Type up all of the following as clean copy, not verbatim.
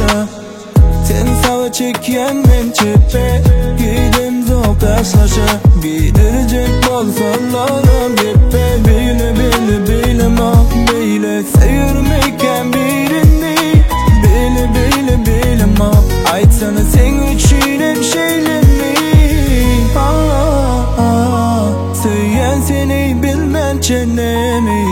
taşa Sen sava çeken men çepe Gidem zor taşlaşa Gidirecek bolsalarım Gepe bile bile bile ma Bile sevürmeyken birini Bile bile bile ma Aytsana sen üçünem şeylerimi Söyleyen seni bilmen çenemi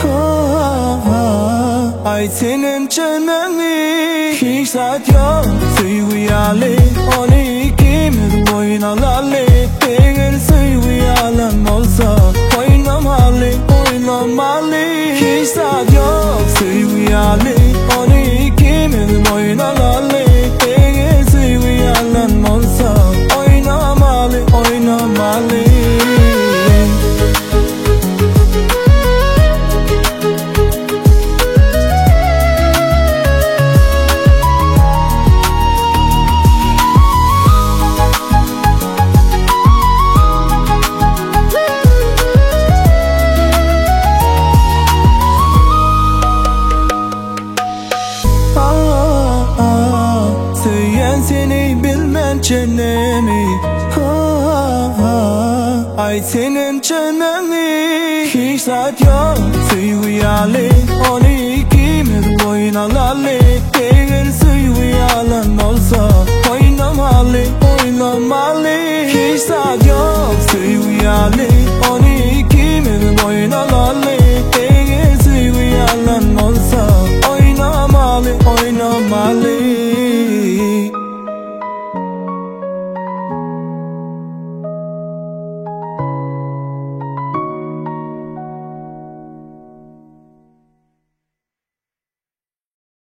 Ay senin çeneni Hiç saat yok Söyleyali Onu ikimiz boyunalarlı Eğer söyleyalan olsa Oynamalı oynamalı Hiç saat yok Söyleyali Onu ikimiz boyunalarlı Eğer söyleyalan olsa Oynamalı oynamalı Seni bilmen çenemi Ay senin çeneni Hiç saat yok Söyleyali Onu ikimiz boyunalarlı Eğer söyleyalan olsa Oynamalı oynamalı Hiç saat yok Söyleyali